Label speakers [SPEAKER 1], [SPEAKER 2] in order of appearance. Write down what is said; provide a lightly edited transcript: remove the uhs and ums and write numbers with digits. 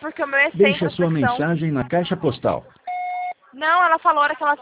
[SPEAKER 1] porque o meu é sem
[SPEAKER 2] Deixe a sua
[SPEAKER 1] prospecção.
[SPEAKER 2] mensagem na caixa postal.
[SPEAKER 1] Não, ela falou a hora que ela